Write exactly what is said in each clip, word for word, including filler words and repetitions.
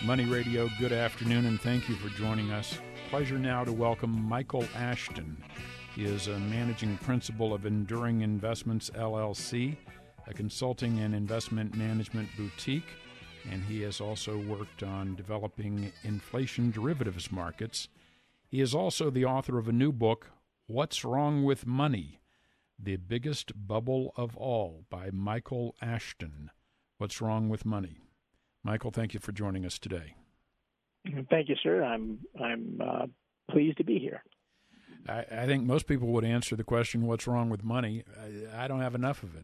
Money Radio, good afternoon, and thank you for joining us. Pleasure now to welcome Michael Ashton. He is a managing principal of Enduring Investments, L L C, a consulting and investment management boutique, and he has also worked on developing inflation derivatives markets. He is also the author of a new book, What's Wrong with Money? The Biggest Bubble of All, by Michael Ashton. What's Wrong with Money? Michael, thank you for joining us today. Thank you, sir. I'm I'm uh, pleased to be here. I, I think most people would answer the question, what's wrong with money? I, I don't have enough of it.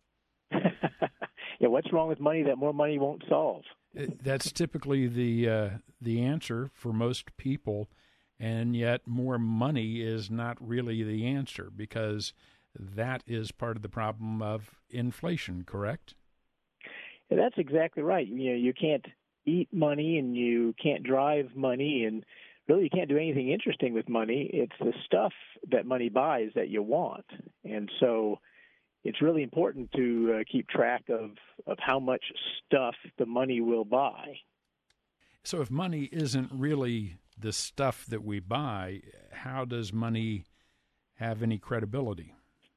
Yeah, what's wrong with money that more money won't solve? That's typically the uh, the answer for most people, and yet more money is not really the answer because that is part of the problem of inflation, correct? Yeah, that's exactly right. You know, you can't eat money and you can't drive money, and really you can't do anything interesting with money. It's the stuff that money buys that you want. And so it's really important to uh, keep track of, of how much stuff the money will buy. So if money isn't really the stuff that we buy, how does money have any credibility?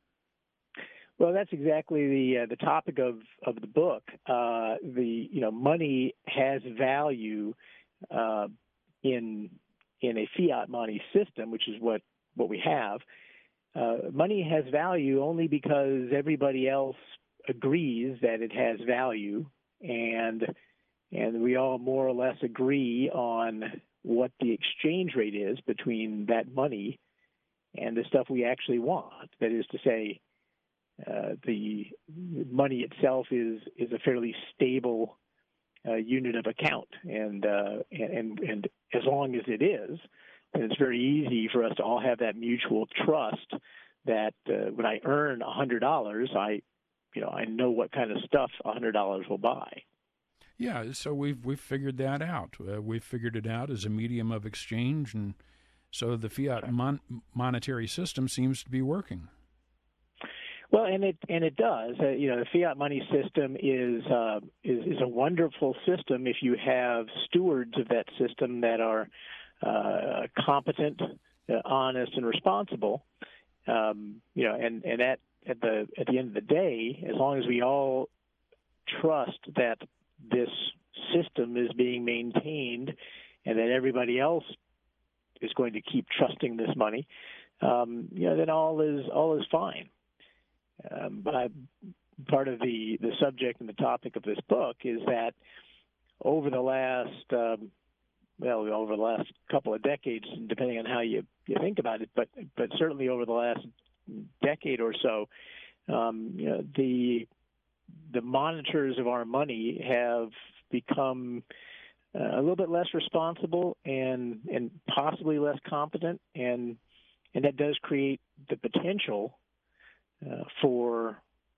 Well, that's exactly the uh, the topic of, of the book. Uh, the you know money has value uh, in in a fiat money system, which is what, what we have. Uh, money has value only because everybody else agrees that it has value, and and we all more or less agree on what the exchange rate is between that money and the stuff we actually want. That is to say, Uh, the money itself is is a fairly stable uh, unit of account, and, uh, and and as long as it is, then it's very easy for us to all have that mutual trust that uh, when I earn a hundred dollars, I, you know, I know what kind of stuff a hundred dollars will buy. Yeah, so we've we've figured that out. Uh, we've figured it out as a medium of exchange, and so the fiat mon- monetary system seems to be working. Well, and it and it does. Uh, you know, the fiat money system is, uh, is is a wonderful system if you have stewards of that system that are uh, competent, uh, honest, and responsible. Um, you know, and and at at the at the end of the day, as long as we all trust that this system is being maintained, and that everybody else is going to keep trusting this money, um, you know, then all is all is fine. Um, but I, part of the, the subject and the topic of this book is that over the last, um, well, over the last couple of decades, depending on how you, you think about it, but but certainly over the last decade or so, um, you know, the the monitors of our money have become uh, a little bit less responsible and and possibly less competent, and and that does create the potential Uh, for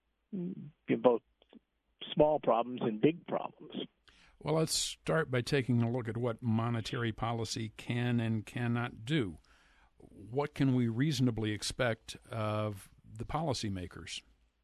both small problems and big problems. Well, let's start by taking a look at what monetary policy can and cannot do. What can we reasonably expect of the policymakers?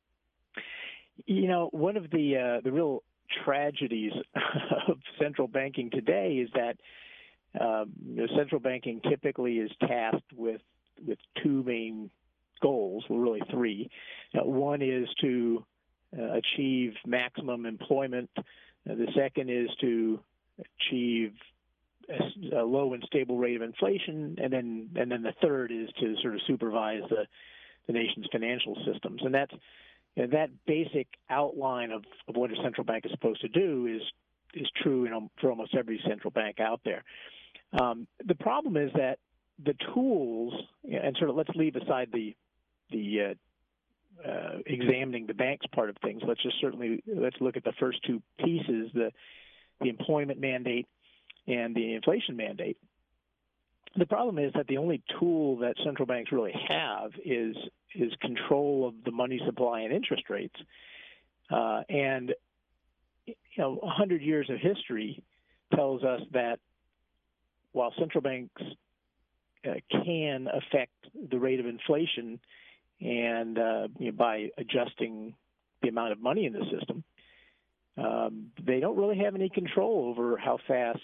You know, one of the uh, the real tragedies of central banking today is that um, you know, central banking typically is tasked with with two main goals, well, really three. Uh, one is to uh, achieve maximum employment. Uh, the second is to achieve a, a low and stable rate of inflation, and then and then the third is to sort of supervise the, the nation's financial systems. And that's you know, that basic outline of, of what a central bank is supposed to do is is true you know, for almost every central bank out there. Um, the problem is that the tools, and sort of let's leave aside the the uh, uh, examining the banks part of things. Let's just certainly let's look at the first two pieces: the the employment mandate and the inflation mandate. The problem is that the only tool that central banks really have is is control of the money supply and interest rates. Uh, and you know, a hundred years of history tells us that while central banks uh, can affect the rate of inflation, and uh, you know, by adjusting the amount of money in the system, um, they don't really have any control over how fast,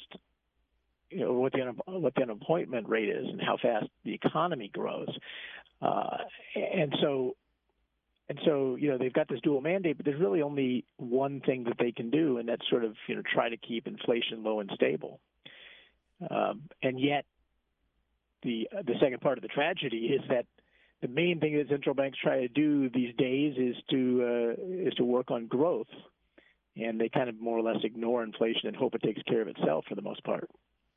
you know, what the what the unemployment rate is and how fast the economy grows, uh, and so. And so, you know, they've got this dual mandate, but there's really only one thing that they can do, and that's sort of, you know, try to keep inflation low and stable. Um, and yet, the the second part of the tragedy is that the main thing that central banks try to do these days is to uh, is to work on growth, and they kind of more or less ignore inflation and hope it takes care of itself for the most part.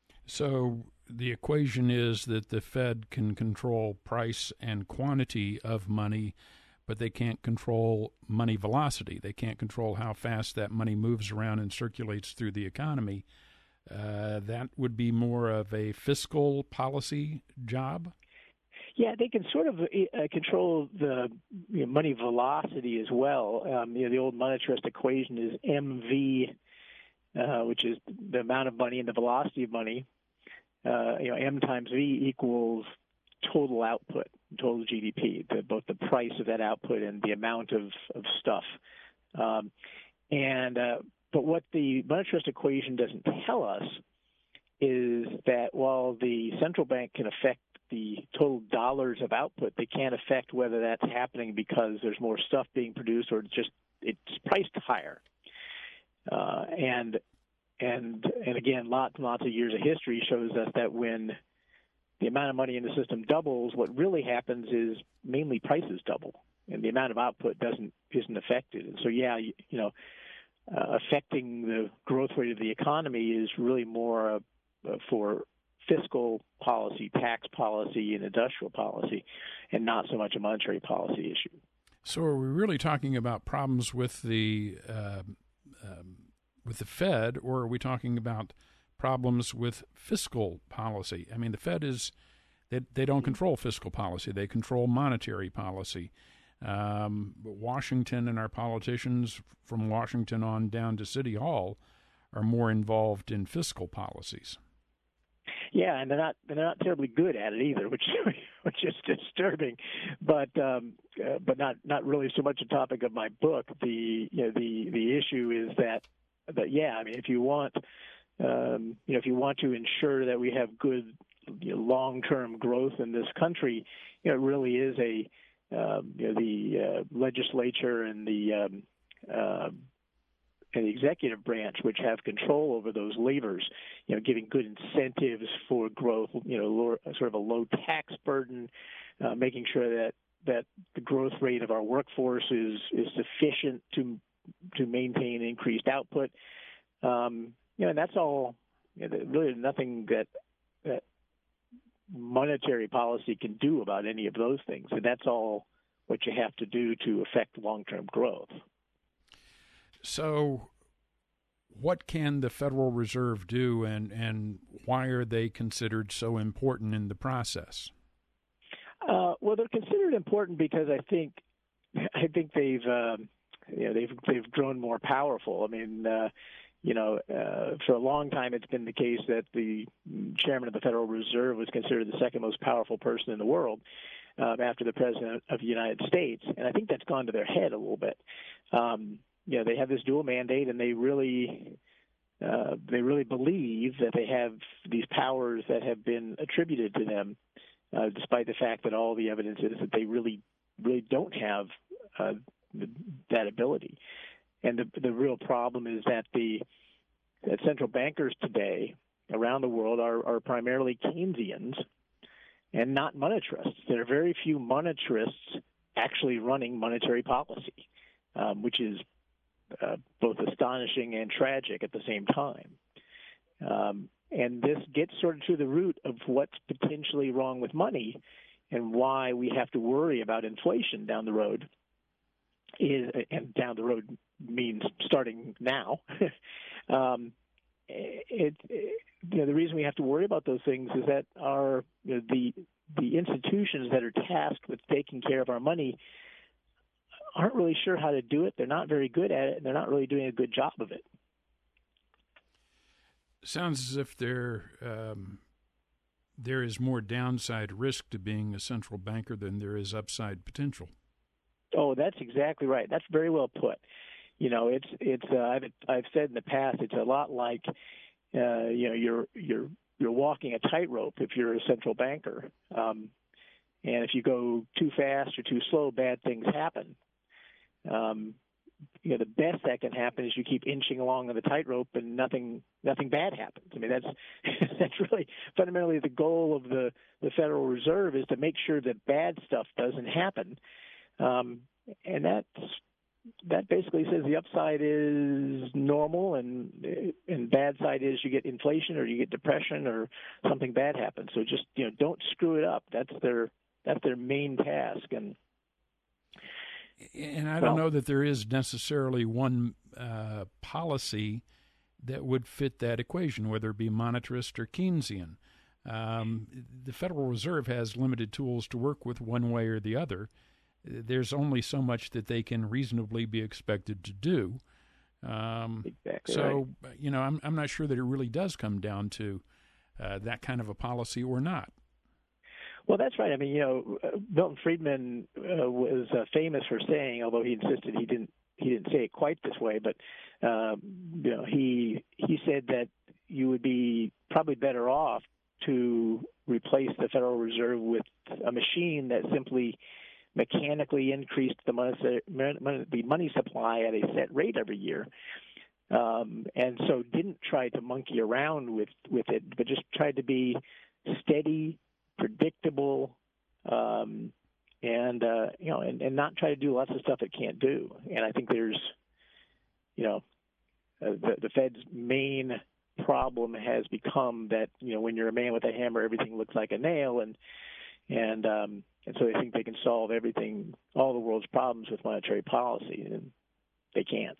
So the equation is that the Fed can control price and quantity of money, but they can't control money velocity. They can't control how fast that money moves around and circulates through the economy. Uh, that would be more of a fiscal policy job? Yeah, they can sort of uh, control the you know, money velocity as well. Um, you know, the old monetarist equation is M V, uh, which is the amount of money and the velocity of money. Uh, you know, M times V equals total output, total G D P, the, both the price of that output and the amount of, of stuff. Um, and uh, but what the monetarist equation doesn't tell us is that while the central bank can affect the total dollars of output, they can't affect whether that's happening because there's more stuff being produced or just it's priced higher. Uh, and and and again, lots and lots of years of history shows us that when the amount of money in the system doubles, what really happens is mainly prices double, and the amount of output doesn't isn't affected. And so, yeah, you, you know, uh, affecting the growth rate of the economy is really more uh, uh, for fiscal policy, tax policy, and industrial policy, and not so much a monetary policy issue. So, are we really talking about problems with the uh, um, with the Fed, or are we talking about problems with fiscal policy? I mean, the Fed is, they, they don't control fiscal policy. They control monetary policy. Um, but Washington and our politicians from Washington on down to City Hall are more involved in fiscal policies. Yeah, and they're not they're not terribly good at it either, which which is disturbing, but um, uh, but not not really so much a topic of my book. The you know the the issue is that that yeah, I mean, if you want Um, you know, if you want to ensure that we have good you know, long-term growth in this country, you know, it really is a um, you know, the uh, legislature and the um, uh, and the executive branch, which have control over those levers, you know, giving good incentives for growth, you know, lower, sort of a low tax burden, uh, making sure that that the growth rate of our workforce is is sufficient to to maintain increased output. Um, You know, and that's all. You know, really, nothing that that monetary policy can do about any of those things, and that's all what you have to do to affect long-term growth. So, what can the Federal Reserve do, and and why are they considered so important in the process? Uh, well, they're considered important because I think I think they've um, you know they've they've grown more powerful. I mean. Uh, You know, uh, for a long time, it's been the case that the chairman of the Federal Reserve was considered the second most powerful person in the world um, after the president of the United States, and I think that's gone to their head a little bit. Um, you know, they have this dual mandate, and they really, uh, they really believe that they have these powers that have been attributed to them, uh, despite the fact that all the evidence is that they really, really don't have uh, that ability. And the the real problem is that the that central bankers today around the world are, are primarily Keynesians and not monetarists. There are very few monetarists actually running monetary policy, um, which is uh, both astonishing and tragic at the same time. Um, and this gets sort of to the root of what's potentially wrong with money and why we have to worry about inflation down the road. Is and down the road means starting now. um, it, it, you know, the reason we have to worry about those things is that our you know, the the institutions that are tasked with taking care of our money aren't really sure how to do it. They're not very good at it, and they're not really doing a good job of it. Sounds as if there um, there is more downside risk to being a central banker than there is upside potential. Oh, that's exactly right. That's very well put. you know, it's it's uh, I've I've said in the past, it's a lot like uh, you know you're you're you're walking a tightrope if you're a central banker, um, and if you go too fast or too slow, bad things happen. Um, you know, the best that can happen is you keep inching along on the tightrope and nothing nothing bad happens. I mean, that's that's really fundamentally the goal of the, the Federal Reserve, is to make sure that bad stuff doesn't happen. Um, and that's that basically says the upside is normal, and and bad side is you get inflation or you get depression or something bad happens. So just, you know, don't screw it up. That's their that's their main task. And And I don't know that there is necessarily one uh, policy that would fit that equation, whether it be monetarist or Keynesian. Um, the Federal Reserve has limited tools to work with one way or the other. There's only so much that they can reasonably be expected to do. Um, exactly so, right. you know, I'm, I'm not sure that it really does come down to uh, that kind of a policy or not. Well, that's right. I mean, you know, uh, Milton Friedman uh, was uh, famous for saying, although he insisted he didn't he didn't say it quite this way, but um, you know, he he said that you would be probably better off to replace the Federal Reserve with a machine that simply mechanically increased the money the money supply at a set rate every year. Um, and so didn't try to monkey around with, with it, but just tried to be steady, predictable, um, and uh, you know, and, and not try to do lots of stuff it can't do. And I think there's, you know, uh, the, the Fed's main problem has become that, you know, when you're a man with a hammer, everything looks like a nail, and and um, and so they think they can solve everything, all the world's problems with monetary policy, and they can't.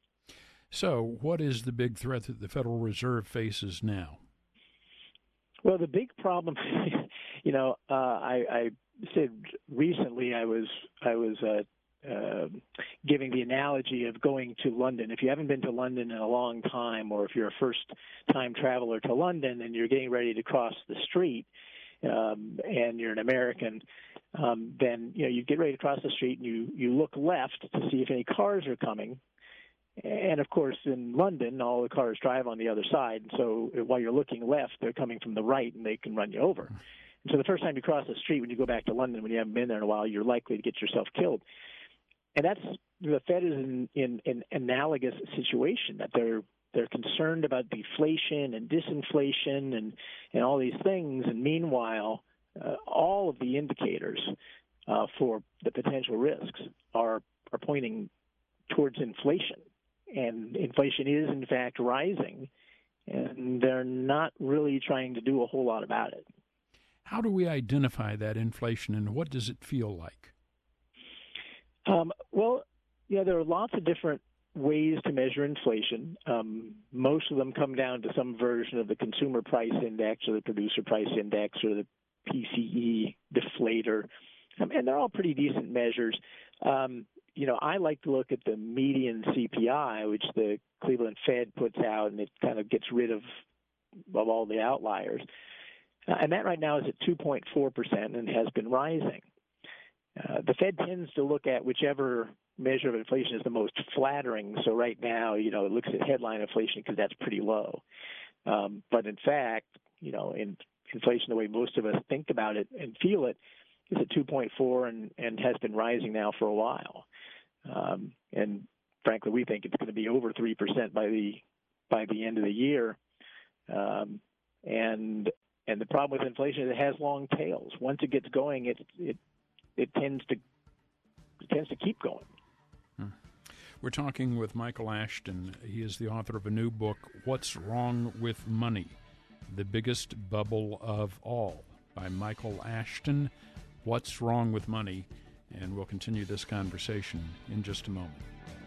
So, what is the big threat that the Federal Reserve faces now? Well, the big problem, you know, uh, I, I said recently I was I was uh, uh, giving the analogy of going to London. If you haven't been to London in a long time, or if you're a first-time traveler to London and you're getting ready to cross the street, um, and you're an American, um, then you know you get ready to cross the street and you you look left to see if any cars are coming. And, of course, in London, all the cars drive on the other side. So while you're looking left, they're coming from the right, and they can run you over. And so the first time you cross the street, when you go back to London, when you haven't been there in a while, you're likely to get yourself killed. And that's the Fed is in, in an analogous situation, that they're they're concerned about deflation and disinflation and, and all these things. And meanwhile, uh, all of the indicators uh, for the potential risks are are pointing towards inflation. And inflation is, in fact, rising, and they're not really trying to do a whole lot about it. How do we identify that inflation, and what does it feel like? Um, well, yeah, there are lots of different ways to measure inflation. Um, most of them come down to some version of the consumer price index or the producer price index or the P C E deflator, um, and they're all pretty decent measures. Um, You know, I like to look at the median C P I, which the Cleveland Fed puts out, and it kind of gets rid of, of all the outliers. Uh, and that right now is at two point four percent and has been rising. Uh, the Fed tends to look at whichever measure of inflation is the most flattering. So right now, you know, it looks at headline inflation because that's pretty low. Um, but in fact, you know, in inflation, the way most of us think about it and feel it, is at two point four and, and has been rising now for a while. Um, and frankly, we think it's going to be over three percent by the by the end of the year. Um, and and the problem with inflation is it has long tails. Once it gets going, it it it tends to it tends to keep going. Hmm. We're talking with Michael Ashton. He is the author of a new book, What's Wrong with Money? The Biggest Bubble of All, by Michael Ashton. What's Wrong with Money? And we'll continue this conversation in just a moment.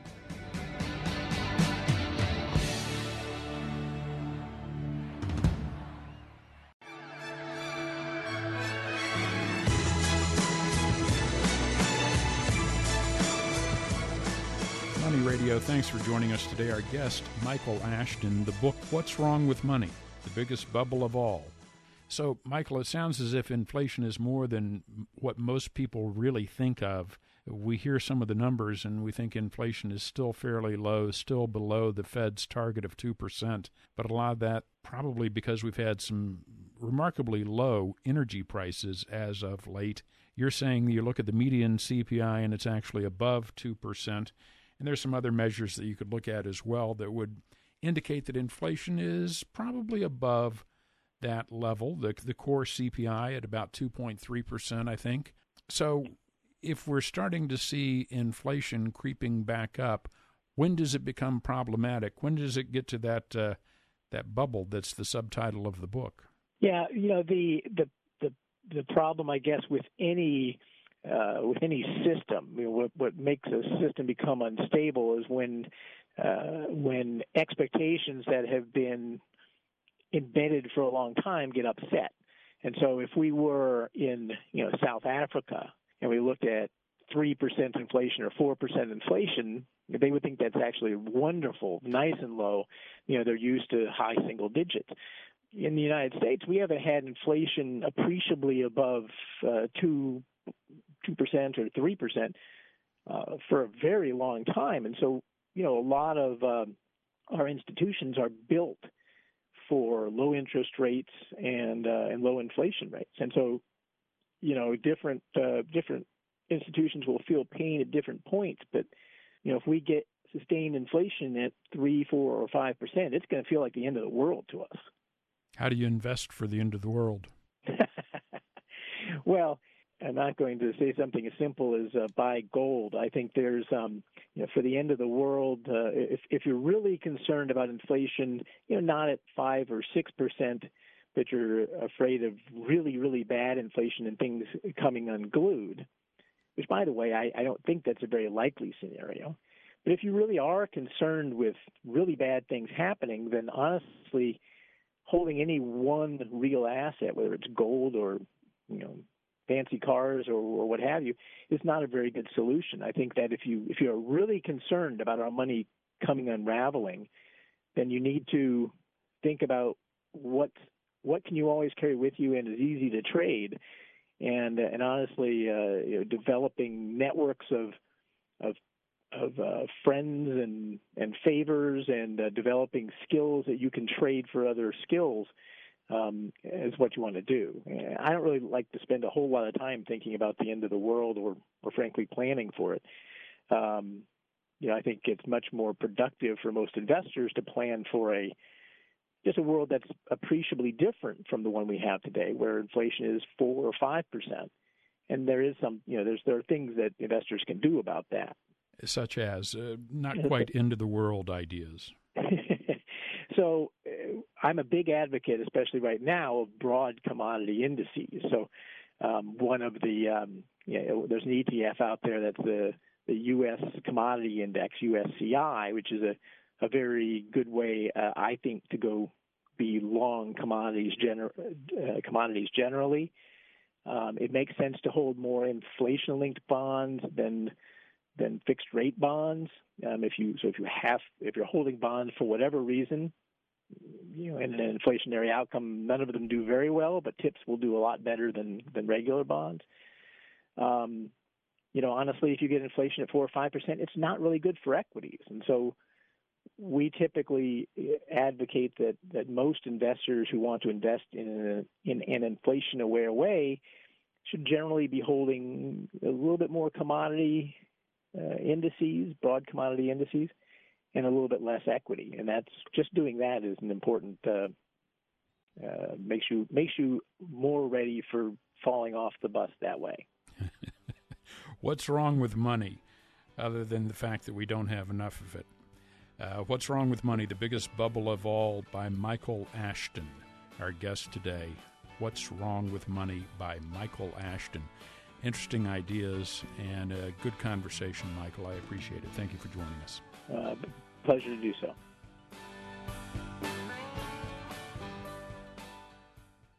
Money Radio, thanks for joining us today. Our guest, Michael Ashton, the book, What's Wrong with Money? The Biggest Bubble of All. So, Michael, it sounds as if inflation is more than what most people really think of we hear some of the numbers and we think inflation is still fairly low, still below the Fed's target of two percent. But a lot of that probably because we've had some remarkably low energy prices as of late. You're saying you look at the median C P I and it's actually above two percent. And there's some other measures that you could look at as well that would indicate that inflation is probably above that level, the, the core C P I at about two point three percent, I think. So if we're starting to see inflation creeping back up, when does it become problematic? When does it get to that uh, that bubble that's the subtitle of the book? Yeah, you know, the the the, the problem, I guess, with any uh, with any system, you know, what, what makes a system become unstable is when uh, when expectations that have been embedded for a long time get upset. And so if we were in, you know, South Africa and we looked at three percent inflation or four percent inflation, they would think that's actually wonderful, nice and low. You know, they're used to high single digits. In the United States, we haven't had inflation appreciably above uh, two, two percent or three percent uh, for a very long time. And so, you know, a lot of uh, our institutions are built for low interest rates and uh, and low inflation rates. And so, you know, different uh, different institutions will feel pain at different points. But, you know, if we get sustained inflation at three, four, or five percent, it's going to feel like the end of the world to us. How do you invest for the end of the world? Well, I'm not going to say something as simple as uh, buy gold. I think there's, um, you know, for the end of the world, uh, if if you're really concerned about inflation, you know, not at five or six percent, but you're afraid of really, really bad inflation and things coming unglued, which, by the way, I, I don't think that's a very likely scenario. But if you really are concerned with really bad things happening, then honestly, holding any one real asset, whether it's gold or, you know, fancy cars or, or what have you, is not a very good solution. I think that if you if you're really concerned about our money coming unraveling, then you need to think about what what can you always carry with you and is easy to trade, and and honestly, uh, you know, developing networks of of of uh, friends and and favors and uh, developing skills that you can trade for other skills um, is what you want to do. I don't really like to spend a whole lot of time thinking about the end of the world or, or frankly, planning for it. Um, you know, I think it's much more productive for most investors to plan for a just a world that's appreciably different from the one we have today, where inflation is four or five percent, and there is some, you know, there's there are things that investors can do about that, such as uh, not quite end of the world ideas. So uh, I'm a big advocate, especially right now, of broad commodity indices. So um, one of the, um, you know, there's an E T F out there that's the, the U S Commodity Index, U S C I, which is a, a very good way, uh, I think, to go be long commodities, gener- uh, commodities generally. Um, it makes sense to hold more inflation-linked bonds than than fixed rate bonds. Um, if you so if you have if you're holding bonds for whatever reason, you know, in an inflationary outcome, none of them do very well, but TIPS will do a lot better than than regular bonds. Um, you know, honestly, if you get inflation at four or five percent, it's not really good for equities, and so we typically advocate that that most investors who want to invest in a, in an inflation-aware way should generally be holding a little bit more commodity Uh, indices, broad commodity indices, and a little bit less equity, and that's just doing that is an important uh, uh, makes you makes you more ready for falling off the bus that way. What's wrong with money, other than the fact that we don't have enough of it? Uh, What's Wrong with Money? The Biggest Bubble of All by Michael Ashton, our guest today. What's Wrong with Money by Michael Ashton. Interesting ideas and a good conversation, Michael. I appreciate it. Thank you for joining us. Uh, pleasure to do so.